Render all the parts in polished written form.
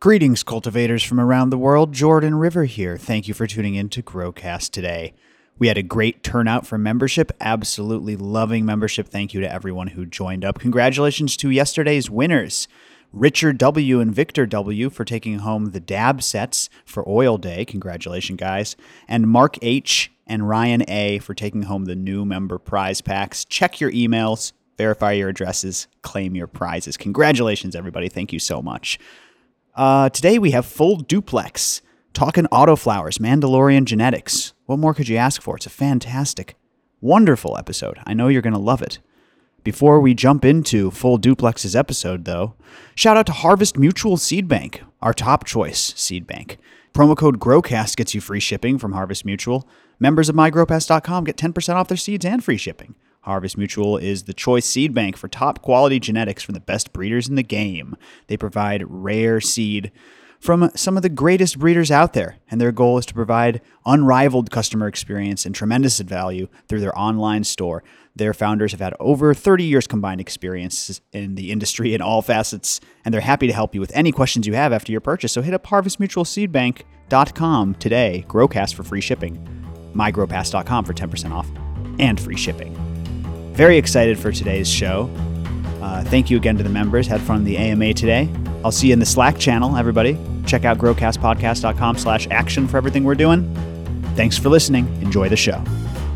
Greetings, cultivators from around the world. Jordan River here. Thank you for tuning in to Growcast today. We had a great turnout for membership. Absolutely loving membership. Thank you to everyone who joined up. Congratulations to yesterday's winners, Richard W. and Victor W. for taking home the dab sets for Oil Day. Congratulations, guys. And Mark H. and Ryan A. for taking home the new member prize packs. Check your emails, verify your addresses, claim your prizes. Congratulations, everybody. Thank you so much. Today we have Full Duplex, talking autoflowers, Mandalorian genetics. What more could you ask for? It's a fantastic, wonderful episode. I know you're going to love it. Before we jump into Full Duplex's episode, though, shout out to Harvest Mutual Seed Bank, our top choice seed bank. Promo code GROWCAST gets you free shipping from Harvest Mutual. Members of MyGrowPass.com get 10% off their seeds and free shipping. Harvest Mutual is the choice seed bank for top quality genetics from the best breeders in the game. They provide rare seed from some of the greatest breeders out there, and their goal is to provide unrivaled customer experience and tremendous value through their online store. Their founders have had over 30 years combined experience in the industry in all facets, and they're happy to help you with any questions you have after your purchase. So hit up harvestmutualseedbank.com today. Growcast for free shipping. MyGrowPass.com for 10% off and free shipping. Very excited for today's show. Thank you again to the members. Had fun in the AMA today. I'll see you in the Slack channel, everybody. Check out growcastpodcast.com/action for everything we're doing. Thanks for listening. Enjoy the show.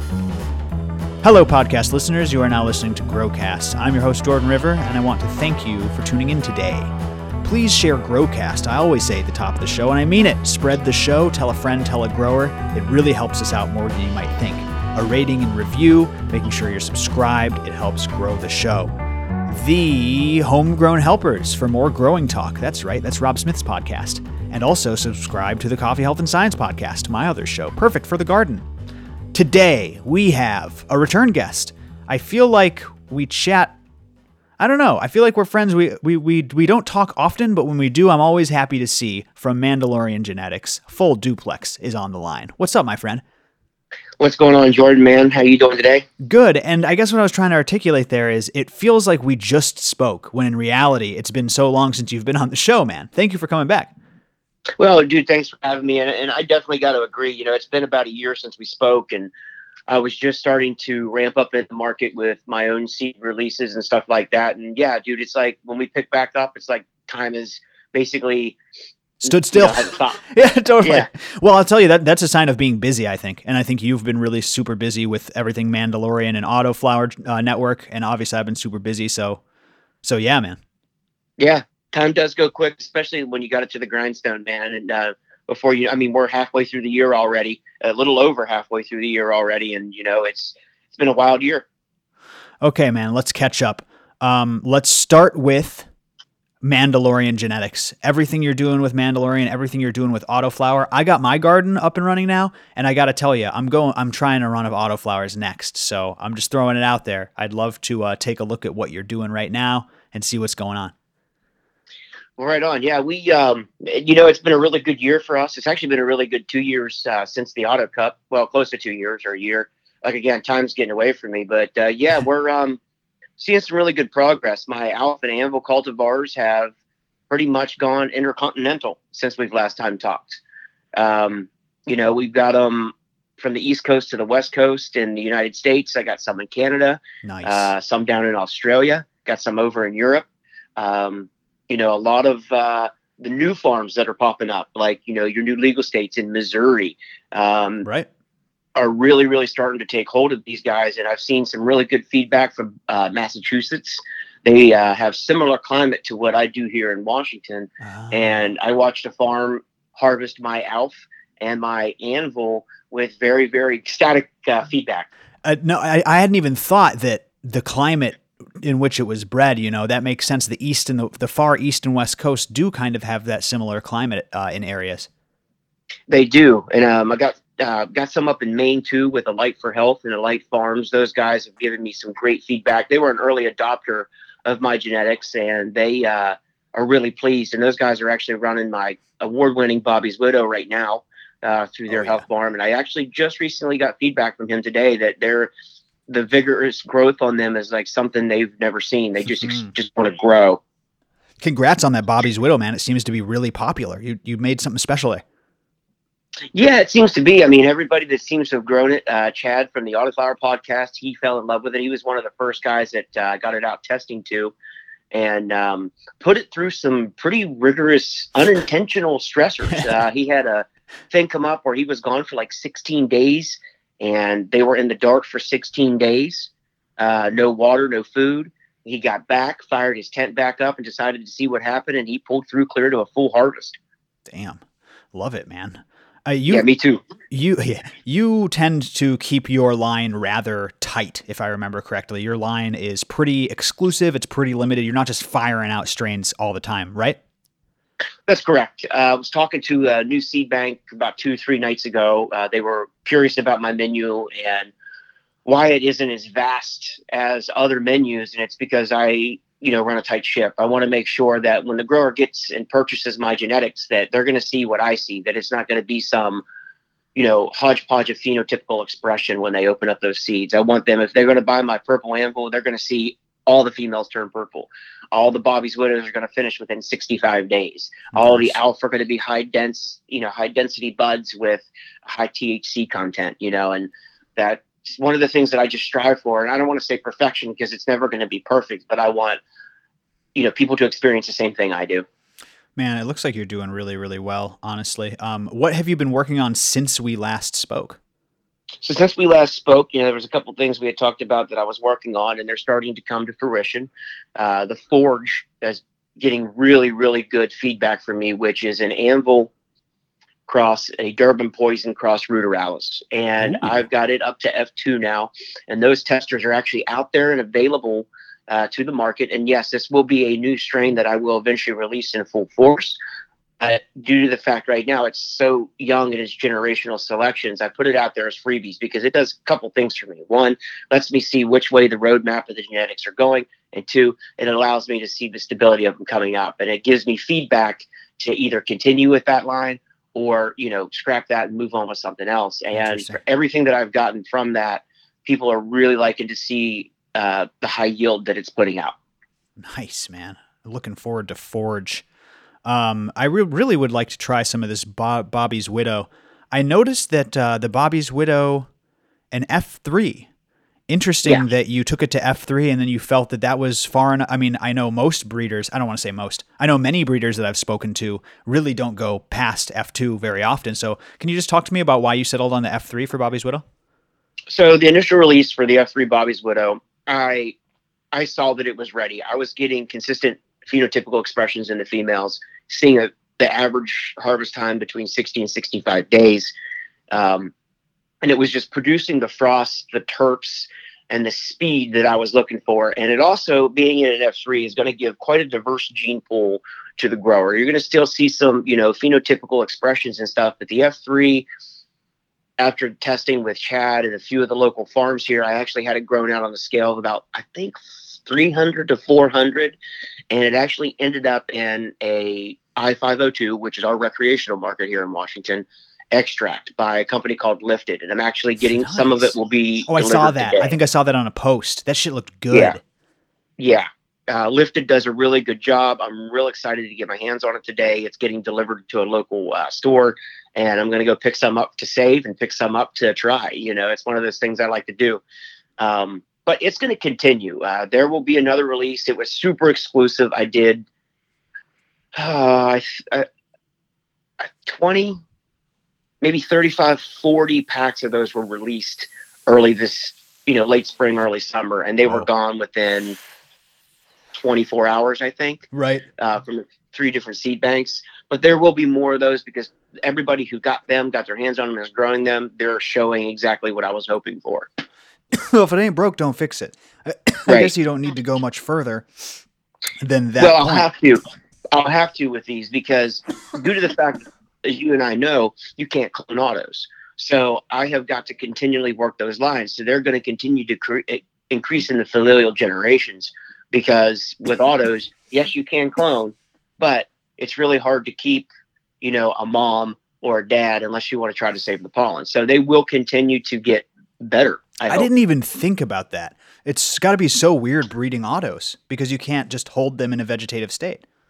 Hello, podcast listeners. You are now listening to Growcast. I'm your host, Jordan River, and I want to thank you for tuning in today. Please share Growcast. I always say at the top of the show, and I mean it. Spread the show. Tell a friend, tell a grower. It really helps us out more than you might think. A rating and review, making sure you're subscribed, it helps grow the show. The Homegrown Helpers for more growing talk. That's right, that's Rob Smith's podcast. And also subscribe to the Coffee, Health, and Science podcast, my other show, perfect for the garden. Today, we have a return guest. I feel like we chat, I don't know, I feel like we're friends. We don't talk often, but when we do, I'm always happy to see from Mandalorian Genetics, Full Duplex is on the line. What's up, my friend? What's going on, Jordan, man? How you doing today? Good. And I guess what I was trying to articulate there is it feels like we just spoke, when in reality, it's been so long since you've been on the show, man. Thank you for coming back. Well, dude, thanks for having me. And I definitely got to agree. You know, it's been about a year since we spoke, and I was just starting to ramp up in the market with my own seed releases and stuff like that. And yeah, dude, it's like when we pick back up, it's like time is basically stood still. Yeah, totally. Yeah. Well, I'll tell you that's a sign of being busy, I think. And I think you've been really super busy with everything Mandalorian and Autoflower Network. And obviously I've been super busy. So yeah, man. Yeah. Time does go quick, especially when you got it to the grindstone, man. And before you, I mean, we're halfway through the year already, a little over halfway through the year already. And, you know, it's been a wild year. Okay, man, let's catch up. Let's start with Mandalorian genetics. Everything you're doing with Mandalorian, everything you're doing with Autoflower. I got my garden up and running now, and I got to tell you, I'm trying a run of Autoflowers next. So I'm just throwing it out there. I'd love to take a look at what you're doing right now and see what's going on. Well, right on. Yeah, we, you know, it's been a really good year for us. It's actually been a really good 2 years since the Auto Cup. Well, close to 2 years or a year. Like, again, time's getting away from me. But yeah, we're seeing some really good progress. My Alpha and Anvil cultivars have pretty much gone intercontinental since we've last time talked. You know, we've got them from the East Coast to the West Coast in the United States. I got some in Canada, nice. Some down in Australia, got some over in Europe. You know, a lot of the new farms that are popping up, like, you know, your new legal states in Missouri, right, are really, really starting to take hold of these guys. And I've seen some really good feedback from Massachusetts. They have similar climate to what I do here in Washington. And I watched a farm harvest my Alf and my Anvil with very, very ecstatic feedback. No, I hadn't even thought that the climate in which it was bred, you know, that makes sense. The East and the far East and West Coast do kind of have that similar climate in areas. They do. And I got some up in Maine too with Alight for Health and Alight Farms. Those guys have given me some great feedback. They were an early adopter of my genetics, and they are really pleased. And those guys are actually running my award-winning Bobby's Widow right now through their health farm. And I actually just recently got feedback from him today that the vigorous growth on them is like something they've never seen. They just want to grow. Congrats on that Bobby's Widow, man. It seems to be really popular. You made something special there. Yeah, it seems to be. I mean, everybody that seems to have grown it, Chad from the Autoflower podcast, he fell in love with it. He was one of the first guys that got it out testing too, and put it through some pretty rigorous unintentional stressors. He had a thing come up where he was gone for like 16 days, and they were in the dark for 16 days. No water, no food. He got back, fired his tent back up, and decided to see what happened, and he pulled through clear to a full harvest. Damn. Love it, man. Yeah, me too. You tend to keep your line rather tight, if I remember correctly. Your line is pretty exclusive. It's pretty limited. You're not just firing out strains all the time, right? That's correct. I was talking to New Seed Bank about 2-3 nights ago. They were curious about my menu and why it isn't as vast as other menus, and it's because I run a tight ship. I want to make sure that when the grower gets and purchases my genetics, that they're going to see what I see, that it's not going to be some, hodgepodge of phenotypical expression when they open up those seeds. I want them, if they're going to buy my purple anvil, they're going to see all the females turn purple. All the Bobby's Widows are going to finish within 65 days. Nice. All the alpha are going to be high density buds with high THC content, and that's one of the things that I just strive for. And I don't want to say perfection because it's never going to be perfect, but I want, people to experience the same thing I do. Man, it looks like you're doing really, really well, honestly. What have you been working on since we last spoke? So since we last spoke, there was a couple things we had talked about that I was working on, and they're starting to come to fruition. The Forge is getting really, really good feedback from me, which is an anvil cross, a Durban poison cross ruderalis. And I've got it up to F2 now. And those testers are actually out there and available to the market. And yes, this will be a new strain that I will eventually release in full force. Due to the fact right now it's so young in its generational selections, I put it out there as freebies because it does a couple things for me. One, lets me see which way the roadmap of the genetics are going. And two, it allows me to see the stability of them coming up. And it gives me feedback to either continue with that line or, scrap that and move on with something else. And for everything that I've gotten from that, people are really liking to see the high yield that it's putting out. Nice, man. Looking forward to Forge. I really would like to try some of this Bobby's Widow. I noticed that the Bobby's Widow and F3, interesting that you took it to F3 and then you felt that was far enough. I mean, I know most breeders, I don't want to say most, I know many breeders that I've spoken to really don't go past F2 very often. So can you just talk to me about why you settled on the F3 for Bobby's Widow? So the initial release for the F3 Bobby's Widow, I saw that it was ready. I was getting consistent phenotypical expressions in the females, seeing the average harvest time between 60 and 65 days. And it was just producing the frost, the terps, and the speed that I was looking for. And it also, being in an F3, is going to give quite a diverse gene pool to the grower. You're going to still see some, phenotypical expressions and stuff, but the F3, after testing with Chad and a few of the local farms here, I actually had it grown out on the scale of about, I think, 300 to 400. And it actually ended up in a I-502, which is our recreational market here in Washington, extract by a company called Lifted. And I'm actually getting some of it will be. Oh, I saw that. Today. I think I saw that on a post. That shit looked good. Yeah. Lifted does a really good job. I'm real excited to get my hands on it today. It's getting delivered to a local store, and I'm going to go pick some up to save and pick some up to try. It's one of those things I like to do. But it's going to continue. There will be another release. It was super exclusive. I did 20, maybe 35, 40 packs of those were released early this, late spring, early summer, and they were gone within 24 hours, I think. Right. From 3 different seed banks. But there will be more of those because everybody who got their hands on them, is growing them. They're showing exactly what I was hoping for. Well, if it ain't broke, don't fix it. I guess you don't need to go much further than that. Well, I'll have to with these because due to the fact, as you and I know, you can't clone autos. So I have got to continually work those lines. So they're going to continue to increase in the familial generations because with autos, yes, you can clone, but it's really hard to keep, a mom or a dad unless you want to try to save the pollen. So they will continue to get better. I didn't even think about that. It's got to be so weird breeding autos because you can't just hold them in a vegetative state.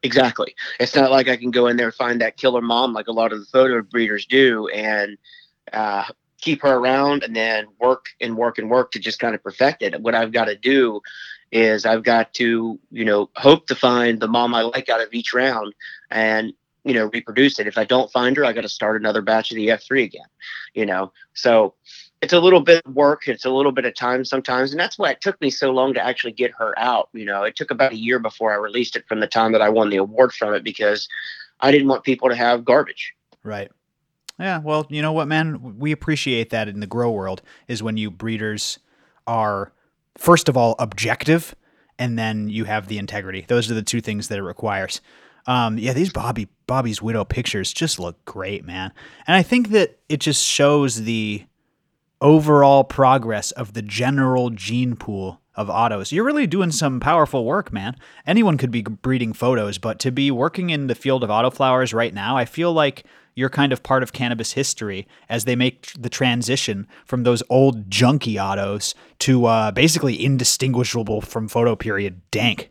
Exactly. It's not like I can go in there and find that killer mom like a lot of the photo breeders do, and uh, keep her around and then work and work and work to just kind of perfect it. What I've got to do is I've got to, hope to find the mom I like out of each round and, reproduce it. If I don't find her, I got to start another batch of the F3 again. So it's a little bit of work. It's a little bit of time sometimes. And that's why it took me so long to actually get her out. It took about a year before I released it from the time that I won the award from it, because I didn't want people to have garbage. Right. Yeah. Well, you know what, man? We appreciate that in the grow world, is when you breeders are, first of all, objective, and then you have the integrity. Those are the two things that it requires. Yeah, these Bobby's Widow pictures just look great, man. And I think that it just shows the overall progress of the general gene pool of autos. You're really doing some powerful work, man. Anyone could be breeding photos, but to be working in the field of autoflowers right now, I feel like you're kind of part of cannabis history as they make the transition from those old junky autos to basically indistinguishable from photo period dank.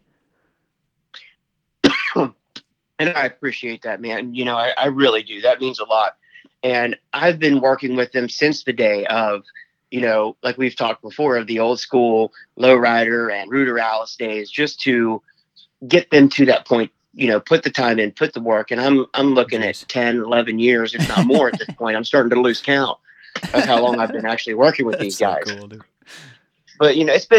And I appreciate that, man. I really do. That means a lot. And I've been working with them since the day of, like we've talked before, of the old school lowrider and Rooter Alice days, just to get them to that point, put the time in, put the work. And I'm looking at 10, 11 years, if not more at this point. I'm starting to lose count of how long I've been actually working with these guys. So cool, dude. But,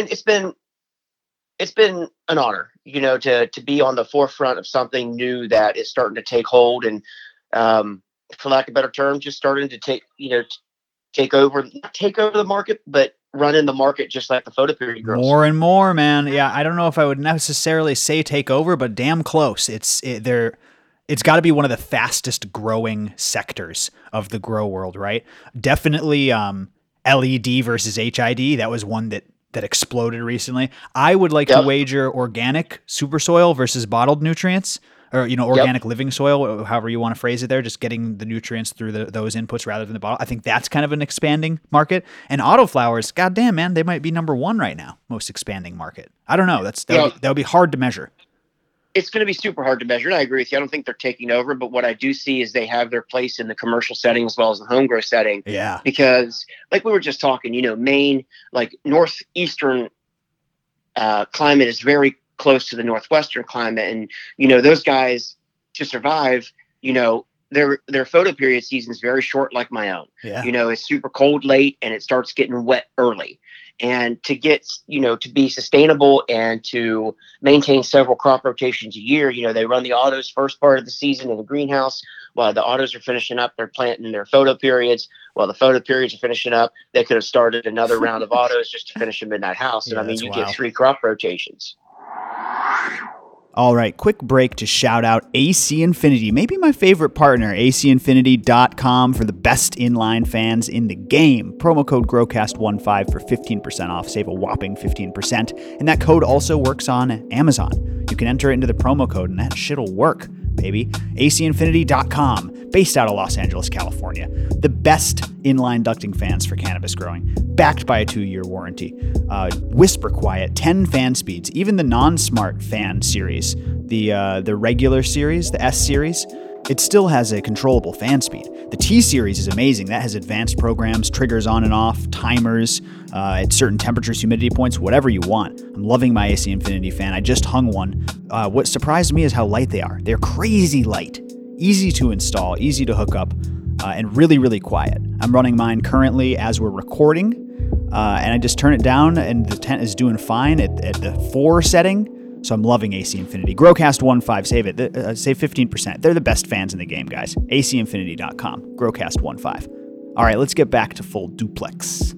it's been an honor, to be on the forefront of something new that is starting to take hold, and, for lack of a better term, just starting to take over the market, but run in the market just like the photo period girls. More and more, man. Yeah, I don't know if I would necessarily say take over, but damn close. It's got to be one of the fastest growing sectors of the grow world, right? Definitely LED versus HID. That was one that exploded recently. I would like to wager organic super soil versus bottled nutrients, or, organic living soil, however you want to phrase it there, just getting the nutrients through those inputs rather than the bottle. I think that's kind of an expanding market. And autoflowers, goddamn, man, they might be number one right now, most expanding market. I don't know. That would be hard to measure. It's going to be super hard to measure, and I agree with you. I don't think they're taking over, but what I do see is they have their place in the commercial setting as well as the home grow setting. Yeah. Because, like we were just talking, Maine, like northeastern climate is very close to the northwestern climate, and those guys, to survive, their photo period season is very short, like my own. Yeah. It's super cold late and it starts getting wet early. And to get, to be sustainable and to maintain several crop rotations a year, they run the autos first part of the season in the greenhouse. While the autos are finishing up, they're planting their photo periods. While the photo periods are finishing up, they could have started another round of autos just to finish them in that house. And you get 3 crop rotations. All right, quick break to shout out AC Infinity, maybe my favorite partner, ACinfinity.com, for the best inline fans in the game. Promo code GrowCast15 for 15% off, save a whopping 15%. And that code also works on Amazon. You can enter it into the promo code and that shit'll work, baby. ACinfinity.com, based out of Los Angeles, California. The best inline ducting fans for cannabis growing, backed by a 2-year warranty. Whisper quiet, 10 fan speeds, even the non-smart fan series, the regular series, the S series, it still has a controllable fan speed. The T series is amazing. That has advanced programs, triggers on and off, timers, at certain temperatures, humidity points, whatever you want. I'm loving my AC Infinity fan. I just hung one. What surprised me is how light they are. They're crazy light, easy to install, easy to hook up, and really, really quiet. I'm running mine currently as we're recording, and I just turn it down, and the tent is doing fine at the 4 setting. So I'm loving AC Infinity. GrowCast15, save it. Save 15%. They're the best fans in the game, guys. ACinfinity.com. GrowCast15. All right, let's get back to full duplex.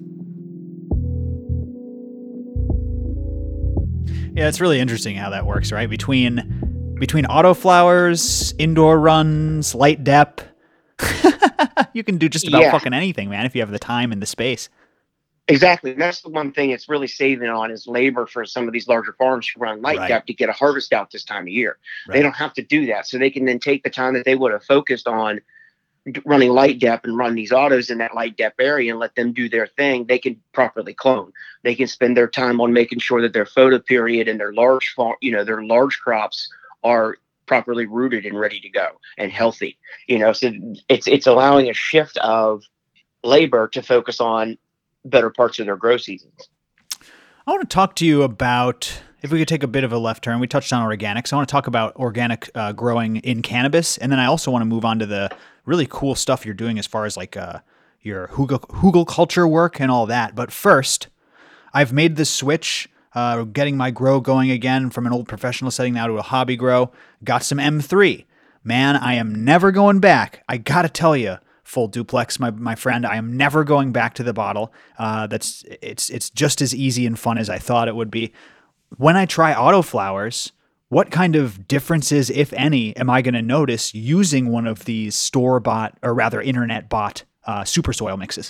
Yeah, it's really interesting how that works, right? Between autoflowers, indoor runs, light dep, you can do just about fucking anything, man, if you have the time and the space. Exactly. And that's the one thing it's really saving on is labor for some of these larger farms who run light dep to get a harvest out this time of year. Right. They don't have to do that. So they can then take the time that they would have focused on running light dep and run these autos in that light dep area and let them do their thing. They can properly clone. They can spend their time on making sure that their photo period and their large farm, their large crops are properly rooted and ready to go and healthy. So it's allowing a shift of labor to focus on better parts of their grow seasons. I want to talk to you about, if we could take a bit of a left turn, we touched on organics. I want to talk about organic growing in cannabis. And then I also want to move on to the really cool stuff you're doing as far as like your hugel culture work and all that. But first, I've made the switch, getting my grow going again from an old professional setting now to a hobby grow. Got some M3. Man, I am never going back. I got to tell you, Full Duplex, my friend, I am never going back to the bottle. It's just as easy and fun as I thought it would be. When I try autoflowers, what kind of differences, if any, am I going to notice using one of these store-bought, or rather internet-bought super soil mixes?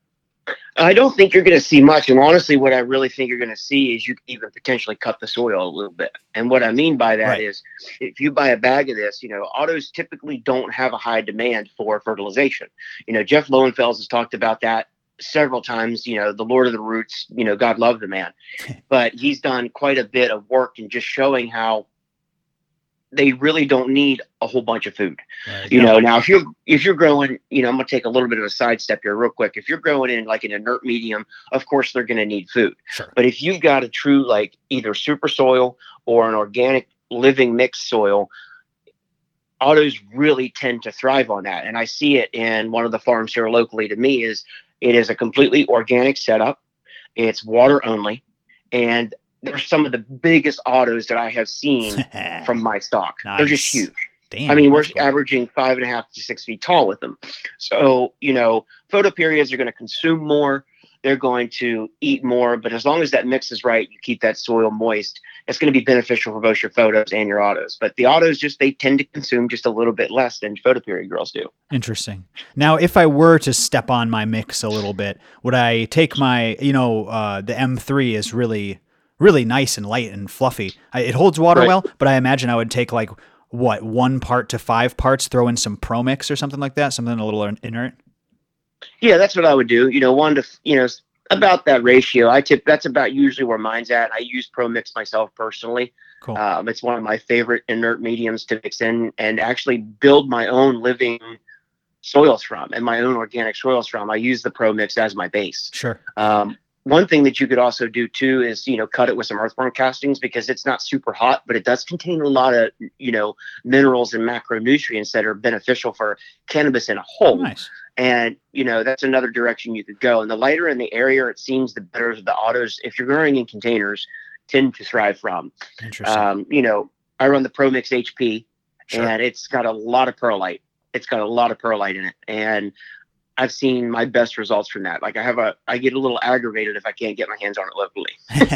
I don't think you're going to see much. And honestly, what I really think you're going to see is you can even potentially cut the soil a little bit. And what I mean by that is if you buy a bag of this, autos typically don't have a high demand for fertilization. Jeff Lowenfels has talked about that several times, the Lord of the Roots, God love the man. But he's done quite a bit of work in just showing how they really don't need a whole bunch of food. Now if you're growing, I'm going to take a little bit of a sidestep here real quick. If you're growing in like an inert medium, of course they're going to need food. Sure. But if you've got a true, like either super soil or an organic living mixed soil, autos really tend to thrive on that. And I see it in one of the farms here locally to me. It is a completely organic setup. It's water only. And they're some of the biggest autos that I have seen from my stock. Nice. They're just huge. Damn, I mean, we're cool. averaging 5.5 to 6 feet tall with them. So, photoperiods are going to consume more. They're going to eat more. But as long as that mix is right, you keep that soil moist, it's going to be beneficial for both your photos and your autos. But the autos they tend to consume just a little bit less than photoperiod girls do. Interesting. Now, if I were to step on my mix a little bit, would I take my, the M3 is really nice and light and fluffy. It holds water well, but I imagine I would take 1 part to 5 parts, throw in some Pro Mix or something like that, something a little inert. Yeah, that's what I would do. 1 to, about that ratio. That's about usually where mine's at. I use Pro Mix myself personally. Cool. It's one of my favorite inert mediums to mix in and actually build my own living soils from and my own organic soils from. I use the Pro Mix as my base. Sure. One thing that you could also do too is, cut it with some earthworm castings because it's not super hot, but it does contain a lot of, minerals and macronutrients that are beneficial for cannabis in a whole. Nice. And, that's another direction you could go. And the lighter in the area, it seems the better the autos, if you're growing in containers, tend to thrive from. Interesting. I run the Pro Mix HP, Sure. and it's got a lot of perlite. It's got a lot of perlite in it. And I've seen my best results from that. Like I get a little aggravated if I can't get my hands on it locally.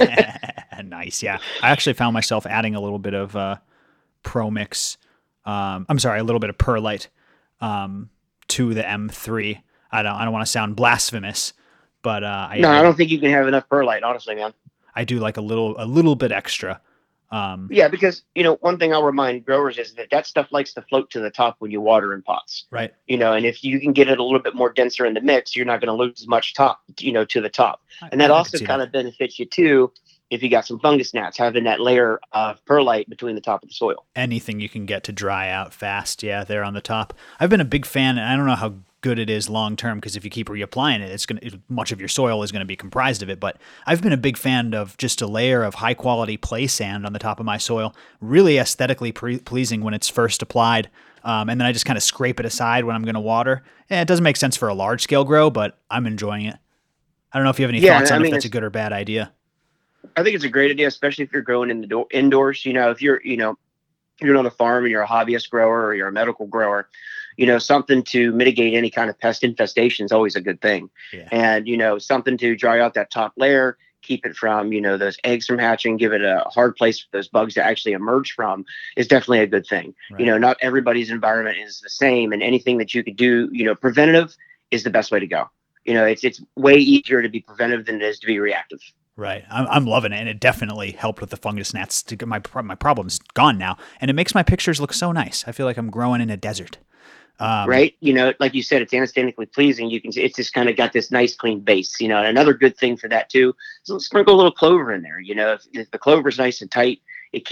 Nice. Yeah. I actually found myself adding a little bit of Pro Mix. A little bit of perlite to the M3. I don't want to sound blasphemous, but I don't think you can have enough perlite, honestly, man. I do like a little bit extra. Yeah, because one thing I'll remind growers is that stuff likes to float to the top when you water in pots. Right. And if you can get it a little bit more denser in the mix, you're not going to lose as much top, to the top. And that also kind of benefits you too if you got some fungus gnats, having that layer of perlite between the top of the soil. Anything you can get to dry out fast, yeah, there on the top. I've been a big fan, and I don't know how good it is long term because if you keep reapplying it, much of your soil is going to be comprised of it. But I've been a big fan of just a layer of high quality play sand on the top of my soil, really aesthetically pleasing when it's first applied. And then I just kind of scrape it aside when I'm going to water. It doesn't make sense for a large scale grow, but I'm enjoying it. I don't know if you have any thoughts on if that's a good or bad idea. I think it's a great idea, especially if you're growing indoors. If you're on a farm and you're a hobbyist grower or you're a medical grower, something to mitigate any kind of pest infestation is always a good thing. Yeah. And, something to dry out that top layer, keep it from, those eggs from hatching, give it a hard place for those bugs to actually emerge from is definitely a good thing. Right. Not everybody's environment is the same, and anything that you could do, preventative is the best way to go. It's way easier to be preventive than it is to be reactive. Right. I'm loving it. And it definitely helped with the fungus gnats to get my problem's gone now. And it makes my pictures look so nice. I feel like I'm growing in a desert. Right. Like you said, it's aesthetically pleasing. You can see it's just kind of got this nice clean base, and another good thing for that too is sprinkle a little clover in there. If the clover is nice and tight, it keeps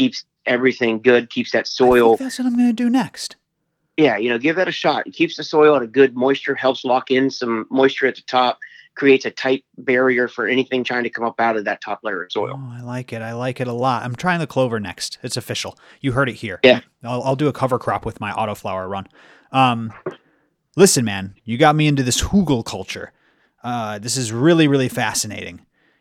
everything good, keeps that I think soil. that's what I'm going to do next. Yeah, give that a shot. It keeps the soil at a good moisture, helps lock in some moisture at the top, creates a tight barrier for anything trying to come up out of that top layer of soil. Oh, I like it. I like it a lot. I'm trying the clover next. It's official. You heard it here. Yeah. I'll do a cover crop with my autoflower run. Um, Listen, man, you got me into this hugel culture. This is really, really fascinating.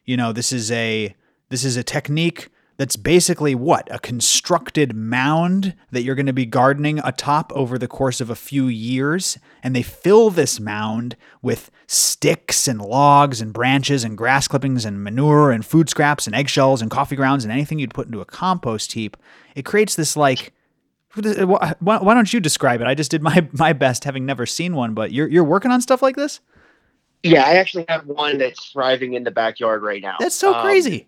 This is a technique that's basically what? A constructed mound that you're going to be gardening atop over the course of a few years. And they fill this mound with sticks and logs and branches and grass clippings and manure and food scraps and eggshells and coffee grounds and anything you'd put into a compost heap. It creates this like, why don't you describe it? I just did my best, having never seen one. But you're working on stuff like this. Yeah, I actually have one that's thriving in the backyard right now. That's so crazy.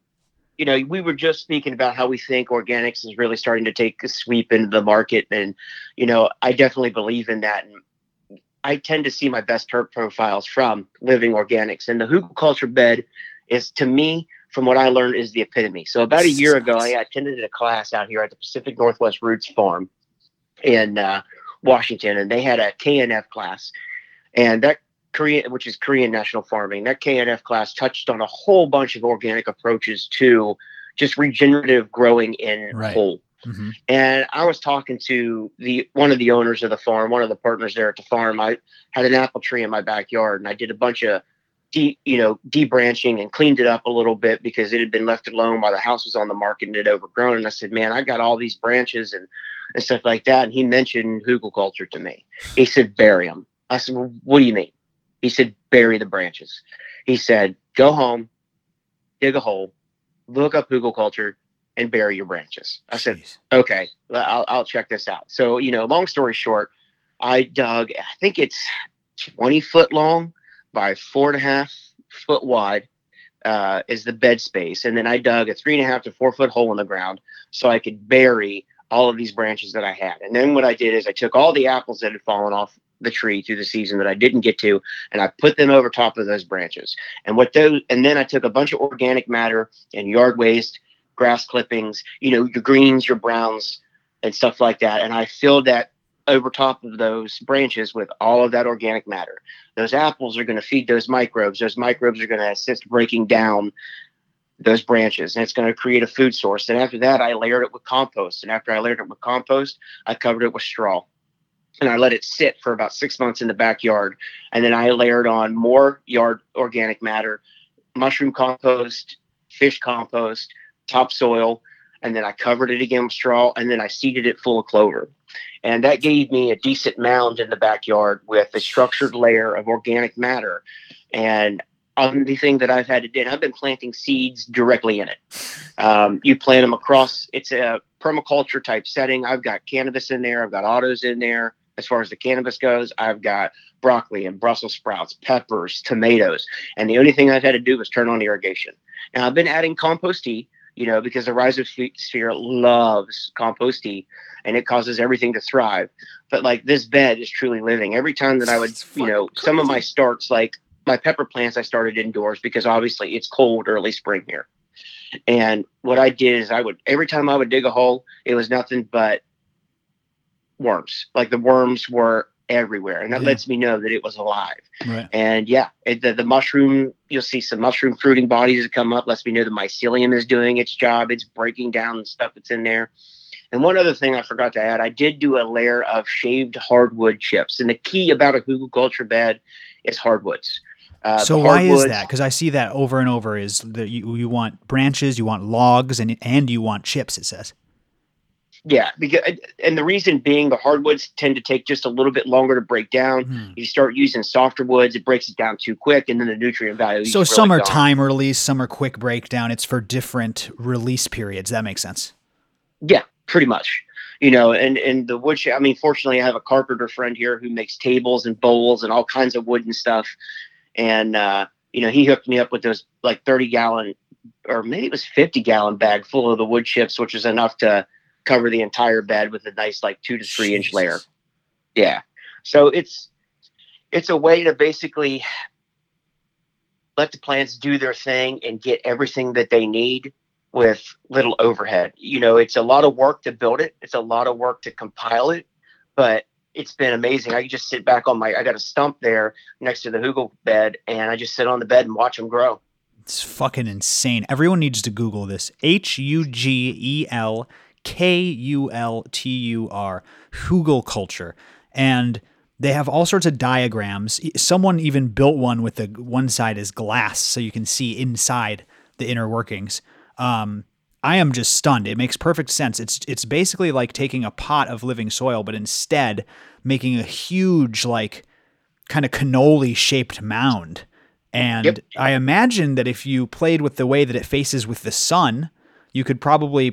We were just speaking about how we think organics is really starting to take a sweep into the market. And, I definitely believe in that. And I tend to see my best herb profiles from living organics. And the hugelkultur bed is, to me, from what I learned, is the epitome. So about a year ago, I attended a class out here at the Pacific Northwest Roots Farm in Washington, and they had a KNF class. And that which is Korean National Farming, that KNF class touched on a whole bunch of organic approaches to just regenerative growing in whole. Mm-hmm. And I was talking to one of the owners of the farm, one of the partners there at the farm. I had an apple tree in my backyard, and I did a bunch of debranching and cleaned it up a little bit because it had been left alone while the house was on the market and it had overgrown. And I said, man, I got all these branches and stuff like that. And he mentioned hugelkultur to me. He said, bury them. I said, well, what do you mean? He said, bury the branches. He said, go home, dig a hole, look up hugelkultur, and bury your branches. I said, okay, I'll check this out. So, long story short, I dug, I think it's 20 foot long by 4.5 foot wide is the bed space. And then I dug a 3.5 to 4 foot hole in the ground so I could bury all of these branches that I had. And then what I did is I took all the apples that had fallen off the tree through the season that I didn't get to, and I put them over top of those branches. And then I took a bunch of organic matter and yard waste, grass clippings, your greens, your browns, and stuff like that. And I filled that over top of those branches with all of that organic matter. Those apples are going to feed those microbes. Those microbes are going to assist breaking down those branches, and it's going to create a food source. And after that, I layered it with compost. And after I layered it with compost, I covered it with straw. And I let it sit for about 6 months in the backyard. And then I layered on more yard organic matter, mushroom compost, fish compost, topsoil. And then I covered it again with straw. And then I seeded it full of clover. And that gave me a decent mound in the backyard with a structured layer of organic matter. And the thing that I've had to do, and I've been planting seeds directly in it. You plant them across, it's a permaculture type setting. I've got cannabis in there. I've got autos in there. As far as the cannabis goes, I've got broccoli and Brussels sprouts, peppers, tomatoes. And the only thing I've had to do was turn on irrigation. Now I've been adding compost tea, because the rhizosphere loves compost tea and it causes everything to thrive. But like this bed is truly living. Every time that I would, some of my starts, like my pepper plants, I started indoors because obviously it's cold early spring here. And what I did is every time I would dig a hole, it was nothing but worms. Like the worms were everywhere, and that lets me know that it was alive. Right. And the mushroom, you'll see some mushroom fruiting bodies that come up, lets me know the mycelium is doing its job. It's breaking down the stuff that's in there. And one other thing I forgot to add, I did do a layer of shaved hardwood chips. And the key about a hugelkultur bed is hardwoods. So why is that? Because I see that over and over is that you want branches, you want logs, and you want chips, it says. Yeah, and the reason being the hardwoods tend to take just a little bit longer to break down. You start using softer woods, it breaks it down too quick, and then the nutrient value. So really some are time release, some are quick breakdown. It's for different release periods. That makes sense. Yeah, pretty much. And the wood. Fortunately, I have a carpenter friend here who makes tables and bowls and all kinds of wooden stuff, and he hooked me up with those like 30-gallon or maybe it was 50-gallon bag full of the wood chips, which is enough to cover the entire bed with a nice like 2 to 3 inch layer. Yeah. So it's a way to basically let the plants do their thing and get everything that they need with little overhead. It's a lot of work to build it. It's a lot of work to compile it, but it's been amazing. I can just sit back I got a stump there next to the hugel bed, and I just sit on the bed and watch them grow. It's fucking insane. Everyone needs to Google this. Hugelkultur, hugel culture. And they have all sorts of diagrams. Someone even built one with the one side is glass so you can see inside the inner workings. I am just stunned. It makes perfect sense. It's basically like taking a pot of living soil, but instead making a huge, like, kind of cannoli shaped mound. And Yep. I imagine that if you played with the way that it faces with the sun, you could probably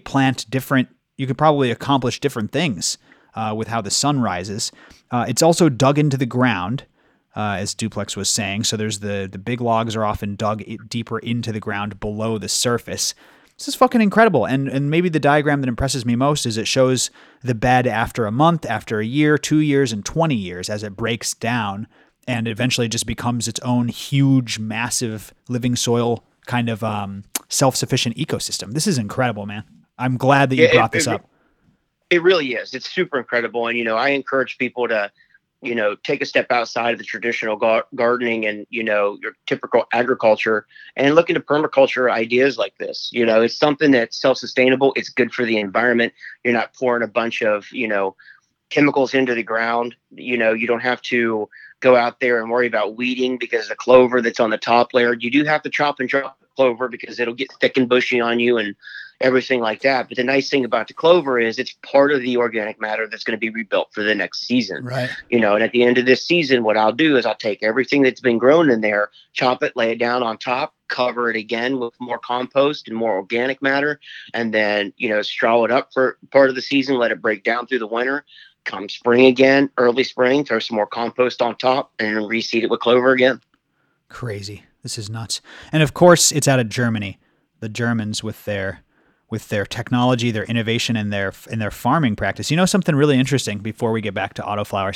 accomplish different things with how the sun rises. It's also dug into the ground, as Duplex was saying. So there's the big logs are often dug deeper into the ground below the surface. This is fucking incredible. And maybe the diagram that impresses me most is it shows the bed after a month, after a year, 2 years, and 20 years as it breaks down and eventually just becomes its own huge, massive living soil kind of self-sufficient ecosystem. This is incredible, man. I'm glad that you brought this up. It really is. It's super incredible. And, I encourage people to, take a step outside of the traditional gardening and, your typical agriculture and look into permaculture ideas like this. It's something that's self-sustainable. It's good for the environment. You're not pouring a bunch of, chemicals into the ground. You don't have to go out there and worry about weeding because the clover that's on the top layer. You do have to chop and drop the clover because it'll get thick and bushy on you and everything like that. But the nice thing about the clover is it's part of the organic matter that's going to be rebuilt for the next season. Right. And at the end of this season, what I'll do is I'll take everything that's been grown in there, chop it, lay it down on top, cover it again with more compost and more organic matter, and then, straw it up for part of the season, let it break down through the winter. Come spring again, early spring, throw some more compost on top and reseed it with clover again. Crazy. This is nuts. And of course, it's out of Germany. The Germans with their technology, their innovation, and their farming practice. Something really interesting before we get back to autoflowers.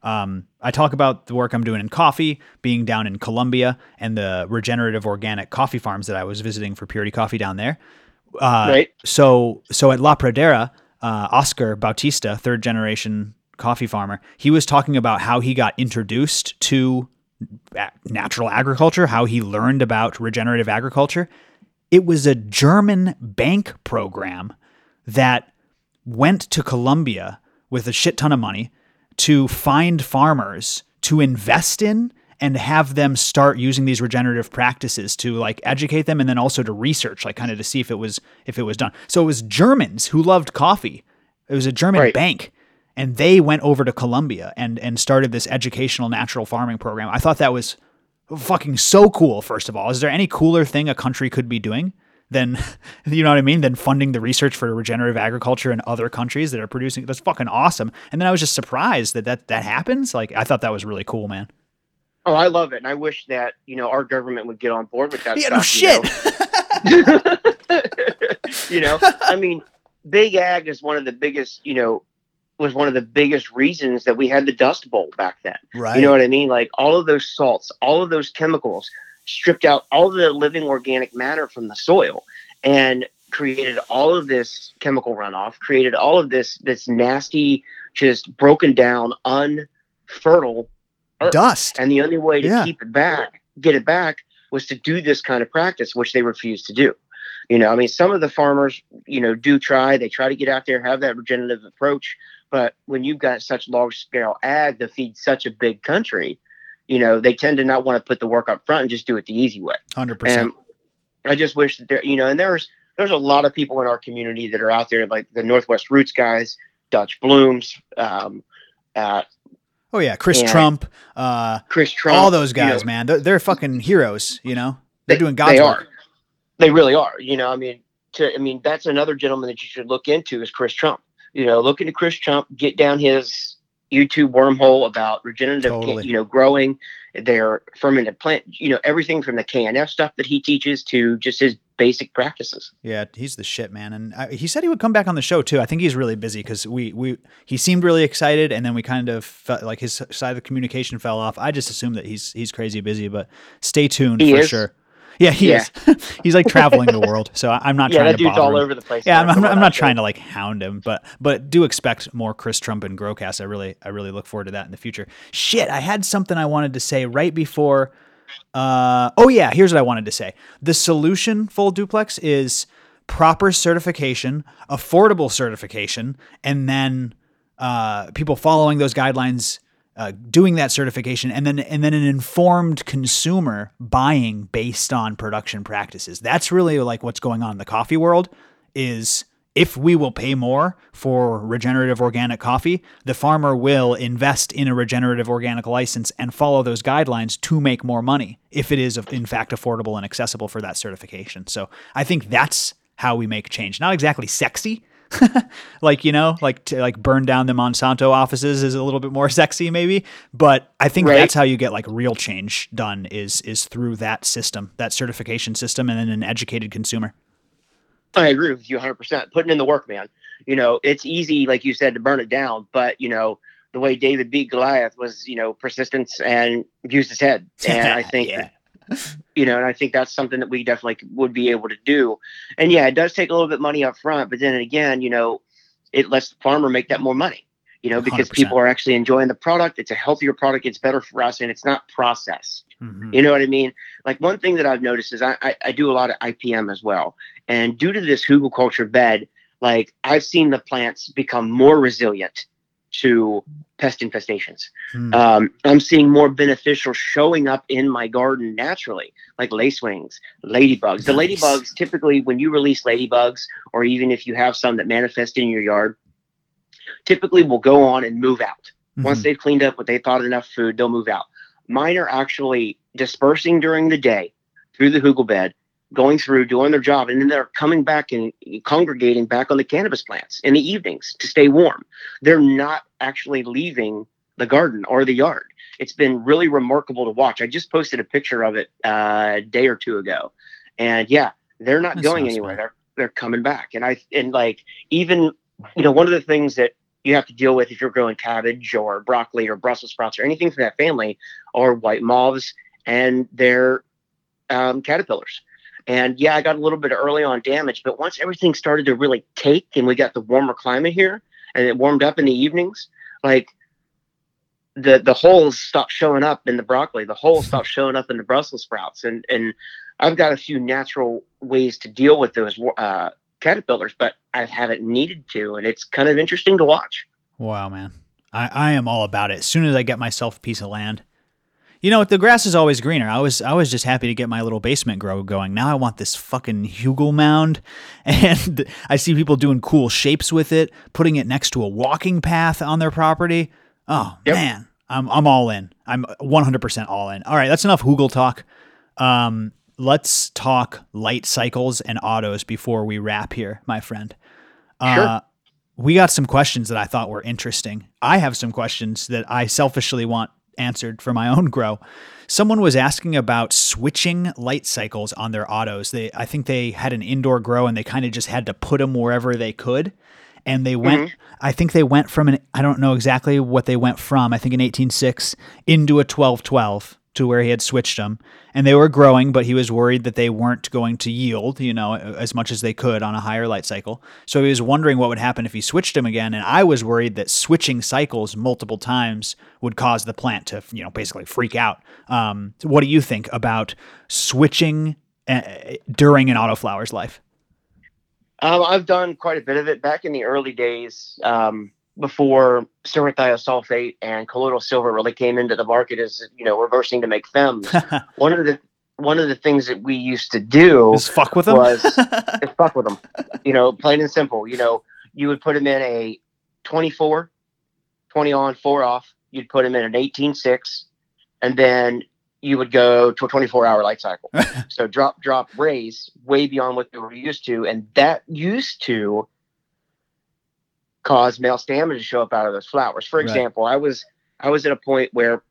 I talk about the work I'm doing in coffee, being down in Colombia, and the regenerative organic coffee farms that I was visiting for Purity Coffee down there. Right. So at La Pradera, Oscar Bautista, third generation coffee farmer, he was talking about how he got introduced to natural agriculture, how he learned about regenerative agriculture. It was a German bank program that went to Colombia with a shit ton of money to find farmers to invest in and have them start using these regenerative practices to, like, educate them and then also to research, like, kind of to see if it was done. So it was Germans who loved coffee. It was a German bank, and they went over to Colombia and started this educational natural farming program. I thought that was fucking so cool. First of all, is there any cooler thing a country could be doing than, you know what I mean, than funding the research for regenerative agriculture in other countries that are producing? That's fucking awesome. And then I was just surprised that happens. Like, I thought that was really cool, man. Oh, I love it. And I wish that, our government would get on board with that Yeah, stuff. No shit. I mean, big ag is one of the biggest, was one of the biggest reasons that we had the Dust Bowl back then. Right. You know what I mean? Like, all of those salts, all of those chemicals stripped out all the living organic matter from the soil and created all of this chemical runoff, created all of this nasty, just broken down, unfertile earth. Dust. And the only way to get it back, was to do this kind of practice, which they refuse to do. Some of the farmers, do try. They try to get out there, have that regenerative approach. But when you've got such large scale ag to feed such a big country, they tend to not want to put the work up front and just do it the easy way. 100%. And I just wish that there, and there's a lot of people in our community that are out there, like the Northwest Roots guys, Dutch Blooms, Chris Trump, all those guys, man. They're fucking heroes. They're doing God's work. They really are. That's another gentleman that you should look into is Chris Trump. Look into Chris Trump, get down his YouTube wormhole about regenerative, growing their fermented plant, everything from the KNF stuff that he teaches to just his basic practices. Yeah, he's the shit, man. And he said he would come back on the show too. I think he's really busy because he seemed really excited, and then we kind of felt like his side of the communication fell off. I just assumed that he's crazy busy, but stay tuned for sure. Yeah, he Yeah. is. He's like traveling the world, so I'm not Yeah, trying that to dude's bother all him. over the place. Yeah, Now, from what I'm I've not trying heard. to like hound him, but do expect more Chris Trump and Growcast. I really look forward to that in the future. Shit, I had something I wanted to say right before. Oh yeah, here's what I wanted to say. The solution, Full Duplex, is proper certification, affordable certification, and then people following those guidelines, doing that certification, and then an informed consumer buying based on production practices. That's really like what's going on in the coffee world. Is if we will pay more for regenerative organic coffee, the farmer will invest in a regenerative organic license and follow those guidelines to make more money if it is in fact affordable and accessible for that certification. So I think that's how we make change. Not exactly sexy, like, like to like burn down the Monsanto offices is a little bit more sexy maybe, but I think Right. that's how you get like real change done is through that system, that certification system, and then an educated consumer. I agree with you 100%. Putting in the work, man. It's easy, like you said, to burn it down, but the way David beat Goliath was, persistence and used his head. And I think, Yeah. and I think that's something that we definitely would be able to do. And yeah, it does take a little bit of money up front, but then again, it lets the farmer make that more money, because 100%. people are actually enjoying the product. It's a healthier product. It's better for us, and it's not processed. Mm-hmm. You know what I mean? Like one thing that I've noticed is I do a lot of IPM as well. And due to this hugelkultur bed, like I've seen the plants become more resilient to pest infestations. I'm seeing more beneficial showing up in my garden naturally, like lacewings, ladybugs. The Nice. ladybugs, typically when you release ladybugs, or even if you have some that manifest in your yard, typically will go on and move out. Once they've cleaned up what they thought enough food, they'll move out. Mine are actually dispersing during the day through the hugel bed, going through, doing their job, and then they're coming back and congregating back on the cannabis plants in the evenings to stay warm. They're not actually leaving the garden or the yard. It's been really remarkable to watch. I just posted a picture of it a day or two ago, and yeah, they're not going anywhere. They're coming back, and like even one of the things that you have to deal with if you're growing cabbage or broccoli or Brussels sprouts or anything from that family are white moths and their caterpillars. And yeah, I got a little bit early on damage, but once everything started to really take and we got the warmer climate here and it warmed up in the evenings, like the holes stopped showing up in the broccoli, the holes stopped showing up in the Brussels sprouts. And I've got a few natural ways to deal with those caterpillars, but I haven't needed to, and it's kind of interesting to watch. Wow, man. I am all about it. As soon as I get myself a piece of land, the grass is always greener. I was just happy to get my little basement grow going. Now I want this fucking hugel mound, and I see people doing cool shapes with it, putting it next to a walking path on their property. Oh man, I'm all in. I'm 100% all in. All right, that's enough hugel talk. Let's talk light cycles and autos before we wrap here, my friend. Sure. We got some questions that I thought were interesting. I have some questions that I selfishly want answered for my own grow. Someone was asking about switching light cycles on their autos. I think they had an indoor grow and they kind of just had to put them wherever they could. And they went, I think they went from I don't know exactly what they went from, I think an 18.6 into a 12.12 to where he had switched them, and they were growing, but he was worried that they weren't going to yield, as much as they could on a higher light cycle. So he was wondering what would happen if he switched them again. And I was worried that switching cycles multiple times would cause the plant to, basically freak out. What do you think about switching during an autoflower's life? I've done quite a bit of it back in the early days. Before silver thiosulfate and colloidal silver really came into the market as reversing to make FEMs. one of the things that we used to do Just fuck with them. was fuck with them. Plain and simple. You would put them in a 24, 20 on, 4 off. You'd put them in an 18.6, and then you would go to a 24-hour light cycle. So drop, raise way beyond what they were used to, and that used to cause male stamina to show up out of those flowers. For example, I was at a point where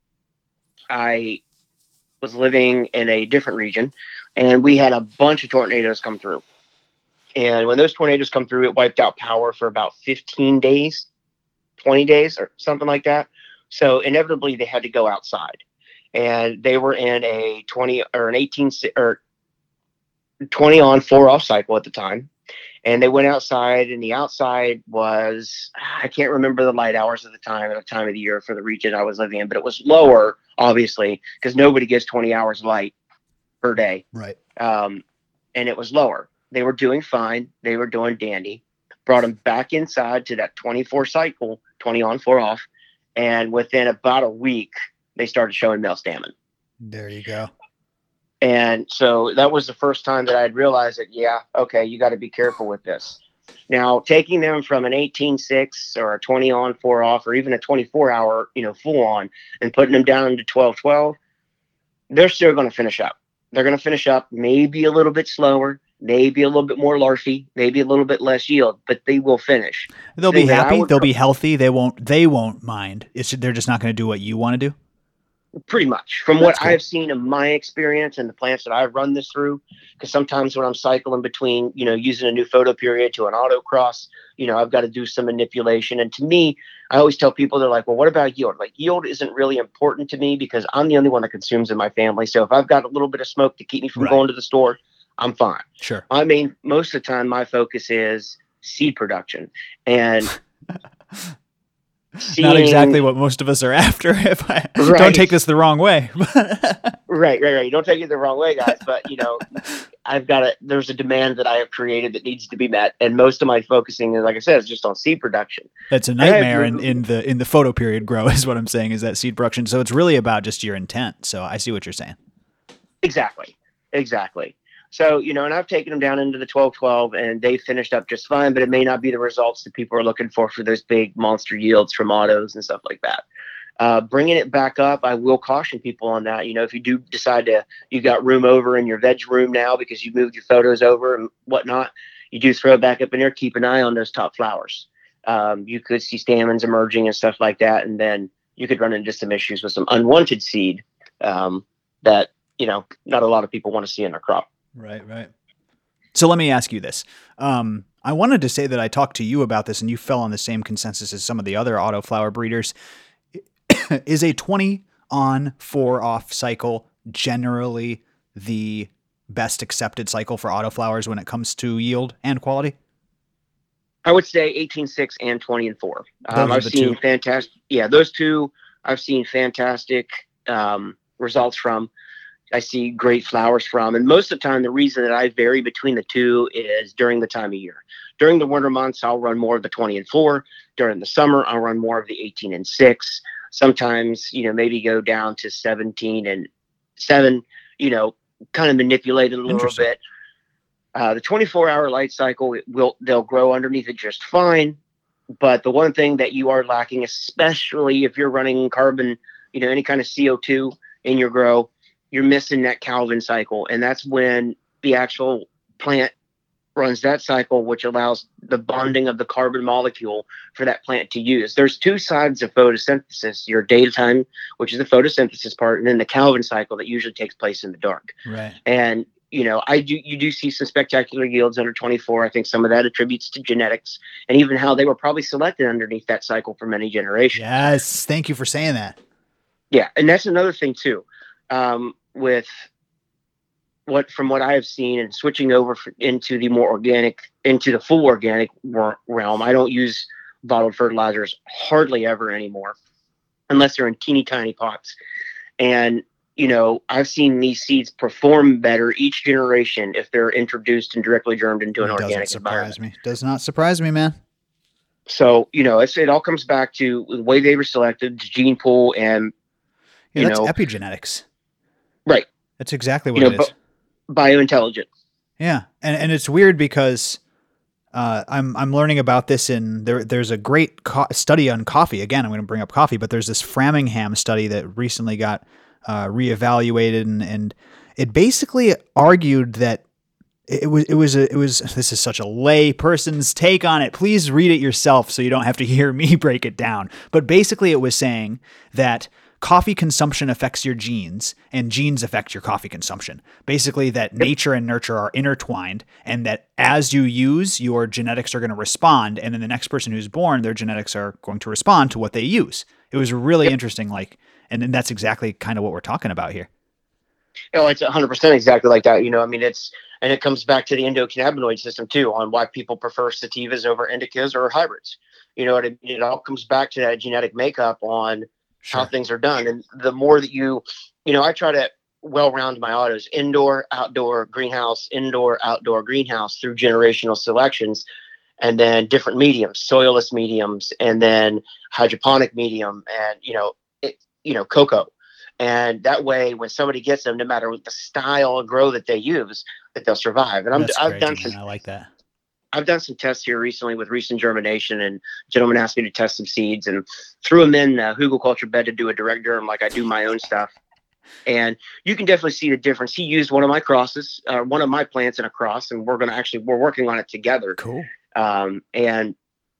I was living in a different region, and we had a bunch of tornadoes come through. And when those tornadoes come through, it wiped out power for about 15 days, 20 days, or something like that. So inevitably, they had to go outside. and they were in a 20 or an 18 or 20 on 4 off cycle at the time. And they went outside, and the outside was, I can't remember the light hours at the time of the year for the region I was living in, but it was lower, obviously, because nobody gets 20 hours light per day. Right. And it was lower. They were doing fine. They were doing dandy. Brought them back inside to that 24 cycle, 20 on, 4 off. And within about a week, they started showing male stamen. There you go. And so that was the first time that I'd realized that, yeah, okay, you got to be careful with this. Now, taking them from an 18-6 or a 20 on, 4 off, or even a 24-hour, full on, and putting them down to 12-12, they're still going to finish up. They're going to finish up maybe a little bit slower, maybe a little bit more larfy, maybe a little bit less yield, but they will finish. They'll be happy. They'll be healthy. They won't mind. They're just not going to do what you want to do. Pretty much from what I've seen in my experience and the plants that I've run this through, because sometimes when I'm cycling between, using a new photo period to an autocross, I've got to do some manipulation. And to me, I always tell people, they're like, well, what about yield? Like, yield isn't really important to me because I'm the only one that consumes in my family. So if I've got a little bit of smoke to keep me from going to the store, I'm fine. Sure. I mean, most of the time my focus is seed production, and not exactly what most of us are after. If I don't take this the wrong way. Right. Don't take it the wrong way, guys. But there's a demand that I have created that needs to be met. And most of my focusing is, like I said, is just on seed production. That's a nightmare in the photo period grow is what I'm saying, is that seed production. So it's really about just your intent. So I see what you're saying. Exactly. So, and I've taken them down into the 12-12 and they finished up just fine, but it may not be the results that people are looking for those big monster yields from autos and stuff like that. Bringing it back up, I will caution people on that. If you do decide you got room over in your veg room now because you moved your photos over and whatnot, you do throw it back up in there, keep an eye on those top flowers. You could see stamens emerging and stuff like that. And then you could run into some issues with some unwanted seed that, not a lot of people want to see in their crop. Right. So let me ask you this. I wanted to say that I talked to you about this and you fell on the same consensus as some of the other autoflower breeders. Is a 20 on 4 off cycle generally the best accepted cycle for autoflowers when it comes to yield and quality? I would say 18-6 and 20 and 4. I've seen fantastic. Yeah, those two I've seen fantastic results from. I see great flowers from. And most of the time, the reason that I vary between the two is during the time of year. During the winter months, I'll run more of the 20 and 4. During the summer, I'll run more of the 18 and 6. Sometimes, maybe go down to 17 and 7, kind of manipulate it a little bit. The 24-hour light cycle, they'll grow underneath it just fine. But the one thing that you are lacking, especially if you're running carbon, any kind of CO2 in your grow, you're missing that Calvin cycle. And that's when the actual plant runs that cycle, which allows the bonding of the carbon molecule for that plant to use. There's two sides of photosynthesis, your daytime, which is the photosynthesis part, and then the Calvin cycle that usually takes place in the dark. Right. And, you do see some spectacular yields under 24. I think some of that attributes to genetics and even how they were probably selected underneath that cycle for many generations. Yes. Thank you for saying that. Yeah. And that's another thing too. From what I have seen and switching over into the full organic realm, I don't use bottled fertilizers hardly ever anymore, unless they're in teeny tiny pots. And, I've seen these seeds perform better each generation if they're introduced and directly germed into an organic environment. Does not surprise me, man. So, it all comes back to the way they were selected, gene pool, and, that's epigenetics. Right. That's exactly what it is. Biointelligence. Yeah. And it's weird because I'm learning about this there's a great study on coffee. Again, I'm going to bring up coffee, but there's this Framingham study that recently got reevaluated and it basically argued that it was this is such a lay person's take on it. Please read it yourself so you don't have to hear me break it down. But basically it was saying that coffee consumption affects your genes and genes affect your coffee consumption. Basically that nature and nurture are intertwined, and that as you use, your genetics are going to respond. And then the next person who's born, their genetics are going to respond to what they use. It was really interesting. And then that's exactly kind of what we're talking about here. Oh, it's 100% exactly like that. And it comes back to the endocannabinoid system too, on why people prefer sativas over indicas or hybrids. You know what I mean? It all comes back to that genetic makeup on how things are done. And the more that I try to well-round my autos, indoor, outdoor, greenhouse, indoor, outdoor, greenhouse, through generational selections, and then different mediums, soilless mediums, and then hydroponic medium, and, cocoa. And that way, when somebody gets them, no matter what the style of grow that they use, that they'll survive. And I've done some, I like that. I've done some tests here recently with recent germination, and a gentleman asked me to test some seeds and threw them in a hugelkultur bed to do a direct germ like I do my own stuff. And you can definitely see the difference. He used one of my crosses, one of my plants in a cross, and we're working on it together. Cool. And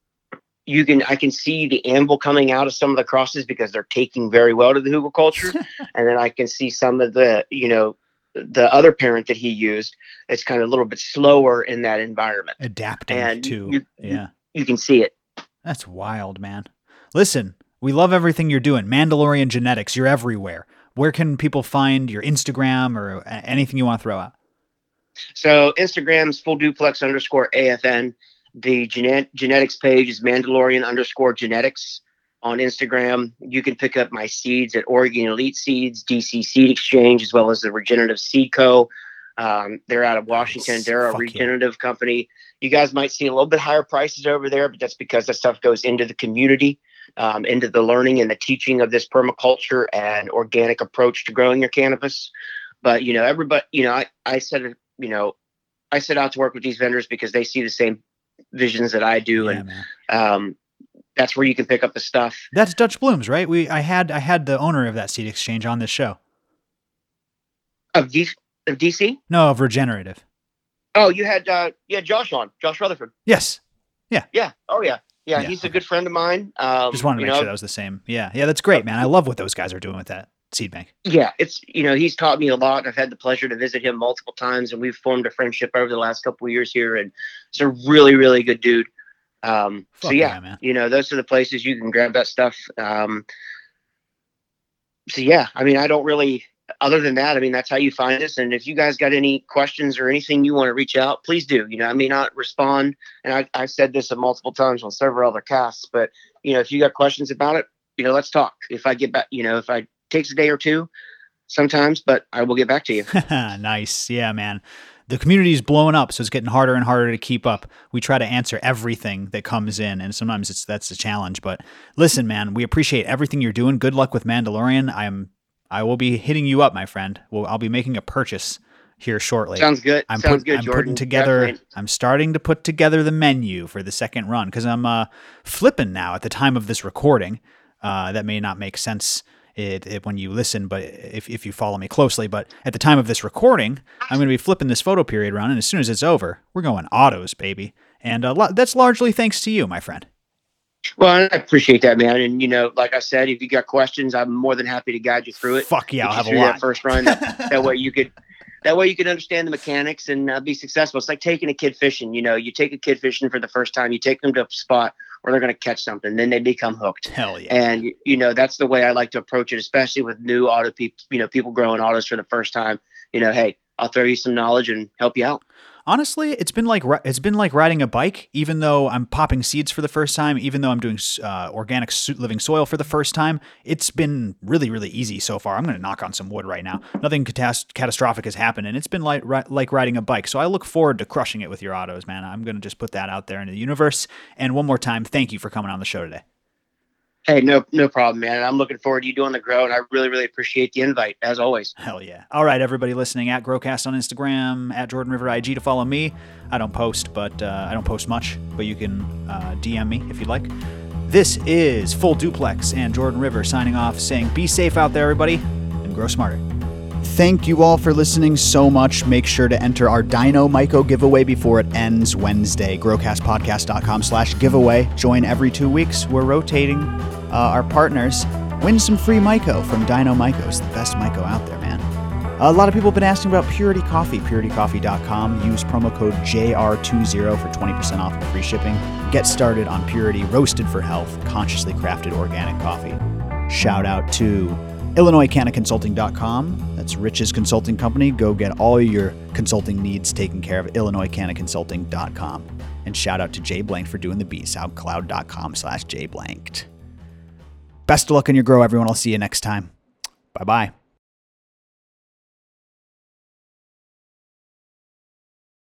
I can see the anvil coming out of some of the crosses because they're taking very well to the hugelkultur. And then I can see some of the other parent that he used, it's kind of a little bit slower in that environment. Adapting and to, you can see it. That's wild, man. Listen, we love everything you're doing. Mandalorian Genetics, you're everywhere. Where can people find your Instagram or anything you want to throw out? So Instagram's fullduplex_AFN. The genetics page is Mandalorian_genetics on Instagram. You can pick up my seeds at Oregon Elite Seeds, DC Seed Exchange, as well as the Regenerative Seed Co. They're out of Washington. Nice. They're a regenerative company. You guys might see a little bit higher prices over there, but that's because that stuff goes into the community, into the learning and the teaching of this permaculture and organic approach to growing your cannabis. But, everybody, I set out to work with these vendors because they see the same visions that I do. Yeah, and that's where you can pick up the stuff. That's Dutch Blooms, right? I had the owner of that seed exchange on this show. Of DC? No, of Regenerative. Oh, you had Josh on, Josh Rutherford. Yes. Yeah. Yeah. Oh yeah. Yeah. He's a good friend of mine. Just wanted to make sure that was the same. Yeah. Yeah. That's great, man. I love what those guys are doing with that seed bank. Yeah. It's, he's taught me a lot. I've had the pleasure to visit him multiple times, and we've formed a friendship over the last couple of years here. And it's a really, really good dude. Man. Those are the places you can grab that stuff. I don't really, other than that, that's how you find us. And if you guys got any questions or anything you want to reach out, please do. I may not respond. And I've said this multiple times on several other casts, but if you got questions about it, let's talk. If I get back, if it takes a day or two sometimes, but I will get back to you. Nice. Yeah, man. The community is blowing up, so it's getting harder and harder to keep up. We try to answer everything that comes in, and sometimes that's a challenge. But listen, man, we appreciate everything you're doing. Good luck with Mandalorian. I will be hitting you up, my friend. I'll be making a purchase here shortly. Sounds good. I'm Jordan. putting together. Definitely. I'm starting to put together the menu for the second run because I'm flipping now at the time of this recording. That may not make sense when you listen, but if you follow me closely, but at the time of this recording, I'm going to be flipping this photo period around, and as soon as it's over, we're going autos, baby. And that's largely thanks to you, my friend. Well, I appreciate that, man. And, like I said, if you got questions, I'm more than happy to guide you through it. Fuck yeah, I'll have a lot. That first run. That way you could understand the mechanics and be successful. It's like taking a kid fishing. You take a kid fishing for the first time, you take them to a spot where they're going to catch something, then they become hooked. Hell yeah. And, that's the way I like to approach it, especially with new auto people, people growing autos for the first time. Hey, I'll throw you some knowledge and help you out. Honestly, it's been like riding a bike. Even though I'm popping seeds for the first time, even though I'm doing organic living soil for the first time, it's been really, really easy so far. I'm going to knock on some wood right now. Nothing catastrophic has happened, and it's been like riding a bike. So I look forward to crushing it with your autos, man. I'm going to just put that out there into the universe. And one more time, thank you for coming on the show today. Hey, no problem, man. I'm looking forward to you doing the grow, and I really, really appreciate the invite, as always. Hell yeah. All right, everybody listening, at Growcast on Instagram, at Jordan River IG to follow me. I don't post, but I don't post much, but you can DM me if you'd like. This is Full Duplex and Jordan River signing off, saying be safe out there, everybody, and grow smarter. Thank you all for listening so much. Make sure to enter our Dino Myco giveaway before it ends Wednesday. Growcastpodcast.com/giveaway. Join every 2 weeks. We're rotating our partners Win some free Myco from Dino Myco. It's the best Myco out there, man. A lot of people have been asking about Purity Coffee, puritycoffee.com. Use promo code JR20 for 20% off and free shipping. Get started on Purity, roasted for health, consciously crafted organic coffee. Shout out to IllinoisCanaConsulting.com. That's Rich's consulting company. Go get all your consulting needs taken care of at IllinoisCanaConsulting.com. And shout out to Jay Blanked for doing the beat. SoundCloud.com/JBlanked. Best of luck in your grow, everyone. I'll see you next time. Bye-bye.